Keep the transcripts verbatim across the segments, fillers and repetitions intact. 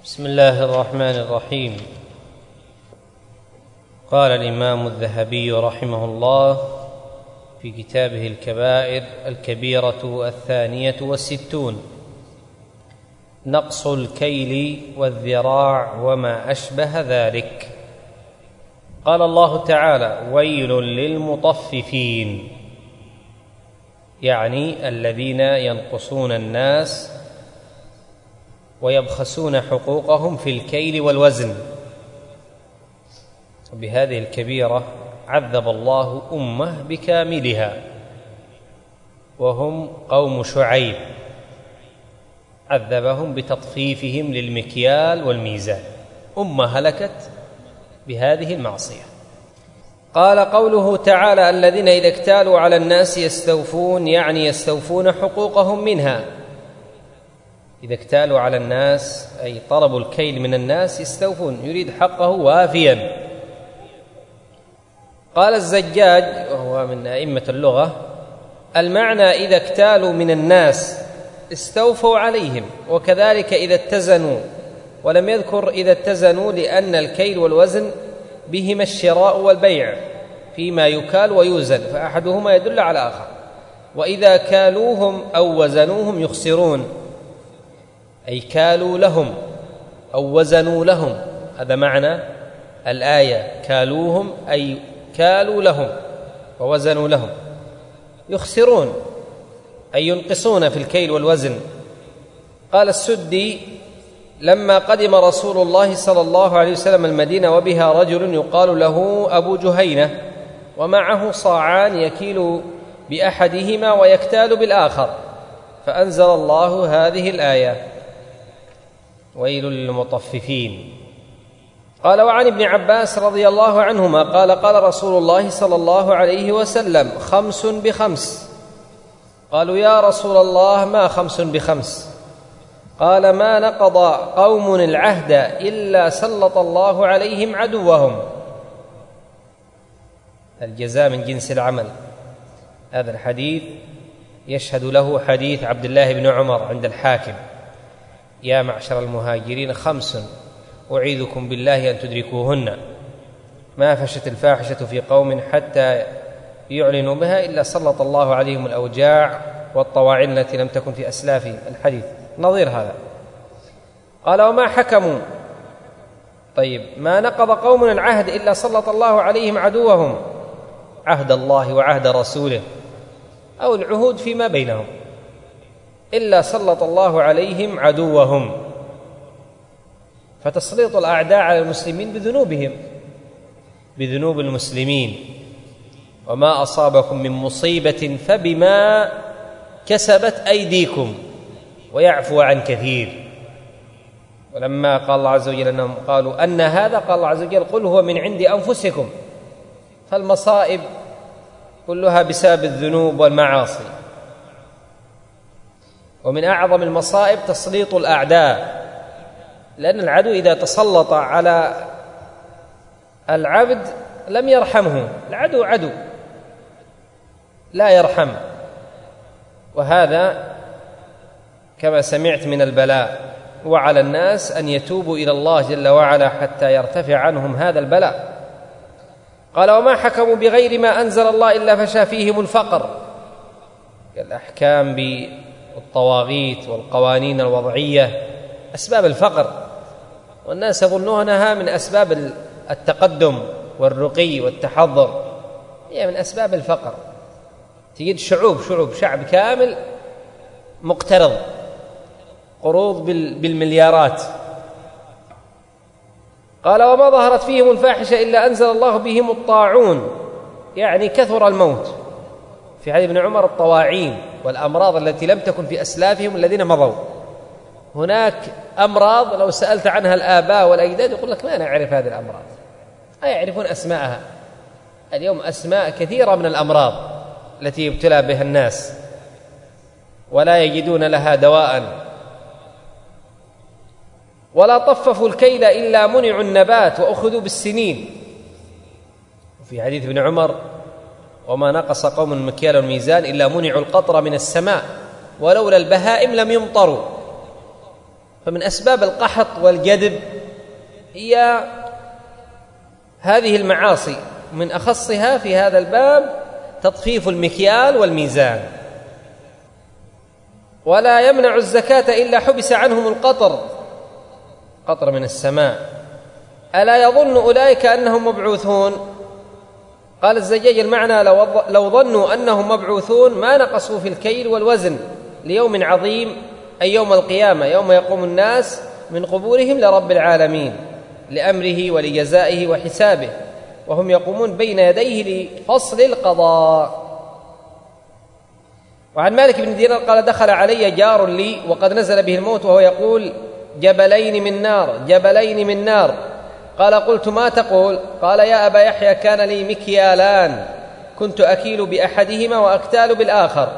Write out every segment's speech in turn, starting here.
بسم الله الرحمن الرحيم. قال الإمام الذهبي رحمه الله في كتابه الكبائر: الكبيرة الثانية والستون: نقص الكيل والذراع وما أشبه ذلك. قال الله تعالى: ويل للمطففين، يعني الذين ينقصون الناس ويبخسون حقوقهم في الكيل والوزن. بهذه الكبيرة عذب الله أمة بكاملها، وهم قوم شعيب، عذبهم بتطفيفهم للمكيال والميزان. أمة هلكت بهذه المعصية. قال قوله تعالى: الذين إذا اكتالوا على الناس يستوفون، يعني يستوفون حقوقهم منها. إذا اكتالوا على الناس أي طلبوا الكيل من الناس يستوفون، يريد حقه وافيا. قال الزجاج وهو من أئمة اللغة: المعنى إذا اكتالوا من الناس استوفوا عليهم، وكذلك إذا اتزنوا، ولم يذكر إذا اتزنوا لأن الكيل والوزن بهما الشراء والبيع فيما يكال ويوزن، فأحدهما يدل على آخر. وإذا كالوهم أو وزنوهم يخسرون، أي كالوا لهم أو وزنوا لهم، هذا معنى الآية: كالوهم أي كالوا لهم ووزنوا لهم، يخسرون أي ينقصون في الكيل والوزن. قال السدي: لما قدم رسول الله صلى الله عليه وسلم المدينة وبها رجل يقال له أبو جهينة، ومعه صاعان يكيل بأحدهما ويكتال بالآخر، فأنزل الله هذه الآية: ويل للمطففين. قال: وعن ابن عباس رضي الله عنهما قال: قال رسول الله صلى الله عليه وسلم: خمس بخمس. قالوا: يا رسول الله ما خمس بخمس؟ قال: ما نقض قوم العهد إلا سلط الله عليهم عدوهم. الجزاء من جنس العمل. هذا الحديث يشهد له حديث عبد الله بن عمر عند الحاكم: يا معشر المهاجرين خمس أعيذكم بالله أن تدركوهن: ما فشت الفاحشة في قوم حتى يعلنوا بها إلا سلط الله عليهم الأوجاع والطواعن التي لم تكن في أسلافهم. الحديث نظير هذا. قال: وما حكموا؟ طيب، ما نقض قوم العهد إلا سلط الله عليهم عدوهم، عهد الله وعهد رسوله أو العهود فيما بينهم، إلا سلط الله عليهم عدوهم. فتسليط الأعداء على المسلمين بذنوبهم، بذنوب المسلمين. وما أصابكم من مصيبة فبما كسبت أيديكم ويعفو عن كثير. ولما قال الله عز وجل أنهم قالوا أن هذا، قال الله عز وجل: قل هو من عند أنفسكم. فالمصائب كلها بسبب الذنوب والمعاصي. ومن أعظم المصائب تسليط الأعداء، لأن العدو إذا تسلط على العبد لم يرحمه. العدو عدو لا يرحم. وهذا كما سمعت من البلاء، وعلى الناس أن يتوبوا إلى الله جل وعلا حتى يرتفع عنهم هذا البلاء. قال: وما حكموا بغير ما أنزل الله إلا فشى فيهم الفقر. الأحكام بالطواغيت والقوانين الوضعية أسباب الفقر، والناس يظنونها من أسباب التقدم والرقي والتحضر، هي من أسباب الفقر. تجد شعوب شعوب شعب كامل مقترض قروض بالمليارات. قال: وما ظهرت فيهم الفاحشة إلا أنزل الله بهم الطاعون، يعني كثر الموت. في حديث ابن عمر: الطواعين والأمراض التي لم تكن في أسلافهم الذين مضوا. هناك أمراض لو سألت عنها الآباء والأجداد يقول لك: ما نعرف هذه الأمراض، لا يعرفون أسماءها. اليوم أسماء كثيرة من الأمراض التي يبتلى بها الناس ولا يجدون لها دواء. ولا طففوا الكيل إلا منعوا النبات وأخذوا بالسنين. وفي حديث ابن عمر: وما نقص قوم المكيال والميزان إلا منعوا القطر من السماء ولولا البهائم لم يمطروا. فمن أسباب القحط والجدب هي هذه المعاصي، من أخصها في هذا الباب تطفيف المكيال والميزان. ولا يمنع الزكاة إلا حبس عنهم القطر، قطر من السماء. ألا يظن أولئك أنهم مبعوثون؟ قال الزجاج المعنى لو ظنوا أنهم مبعوثون ما نقصوا في الكيل والوزن ليوم عظيم، أي يوم القيامة، يوم يقوم الناس من قبورهم لرب العالمين لأمره ولجزائه وحسابه، وهم يقومون بين يديه لفصل القضاء. وعن مالك بن دينار قال دخل علي جار لي وقد نزل به الموت وهو يقول جبلين من نار جبلين من نار. قال قلت ما تقول؟ قال يا أبا يحيى كان لي مكيالان كنت أكيل بأحدهما وأكتال بالآخر.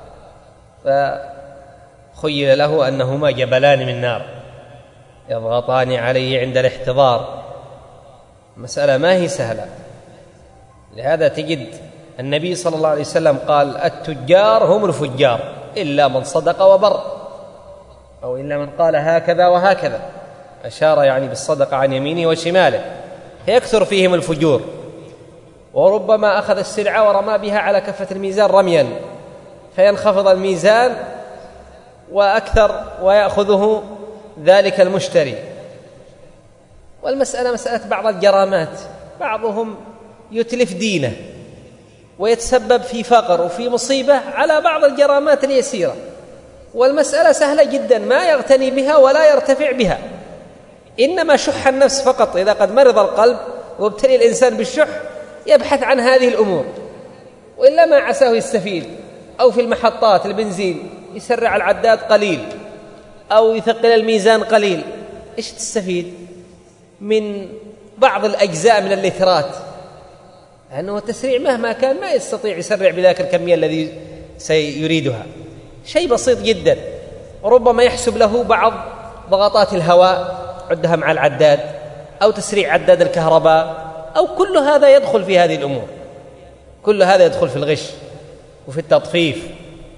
فخيل له أنهما جبلان من نار يضغطان عليه عند الاحتضار. مسألة ما هي سهلة، لهذا تجد النبي صلى الله عليه وسلم قال التجار هم الفجار إلا من صدق وبر، أو إلا من قال هكذا وهكذا، أشار يعني بالصدقة عن يمينه وشماله، فيكثر فيهم الفجور. وربما أخذ السلعة ورمى بها على كفة الميزان رميا فينخفض الميزان وأكثر ويأخذه ذلك المشتري. والمسألة مسألة بعض الجرامات، بعضهم يتلف دينه ويتسبب في فقر وفي مصيبة على بعض الجرامات اليسيرة، والمسألة سهلة جدا ما يغتني بها ولا يرتفع بها، إنما شح النفس فقط. إذا قد مرض القلب وابتلي الإنسان بالشح يبحث عن هذه الأمور، وإلا ما عساه يستفيد. أو في المحطات البنزين يسرع العداد قليل أو يثقل الميزان قليل، إيش تستفيد من بعض الأجزاء من اللترات؟ لأنه التسريع مهما كان ما يستطيع يسرع بذاك الكمية الذي سيريدها، شيء بسيط جدا. وربما يحسب له بعض ضغطات الهواء عدها مع العداد، أو تسريع عداد الكهرباء، أو كل هذا يدخل في هذه الأمور، كل هذا يدخل في الغش وفي التطفيف.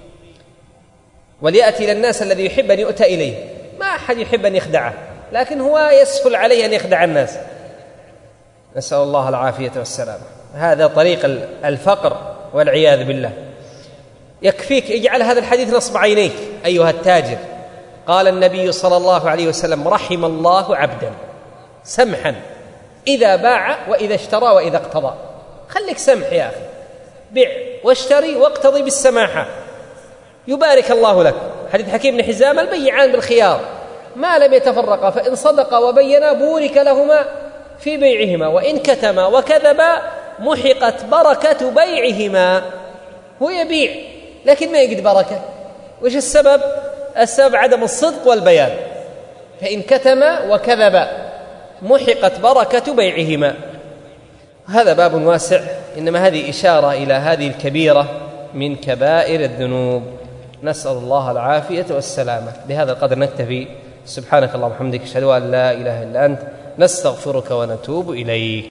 وليأتي إلى الناس الذي يحب أن يؤتى إليه، ما أحد يحب أن يخدعه، لكن هو يسهل عليه أن يخدع الناس. نسأل الله العافية والسلامة. هذا طريق الفقر والعياذ بالله. يكفيك اجعل هذا الحديث نصب عينيك أيها التاجر. قال النبي صلى الله عليه وسلم رحم الله عبدا سمحا إذا باع وإذا اشترى وإذا اقتضى. خليك سمح يا أخي، بيع واشتري واقتضي بالسماحة يبارك الله لك. حديث حكيم بن حزام البيعان بالخيار ما لم يتفرقا فإن صدقا وبينا بورك لهما في بيعهما وإن كتما وكذبا محقت بركة بيعهما. هو يبيع لكن ما يجد بركة، وش السبب؟ السبب عدم الصدق والبيان. فإن كتما وكذبا محقت بركة بيعهما. هذا باب واسع، إنما هذه إشارة إلى هذه الكبيرة من كبائر الذنوب، نسأل الله العافية والسلامة. بهذا القدر نكتفي. سبحانك اللهم وبحمدك، أشهد أن لا إله إلا أنت، نستغفرك ونتوب إليك.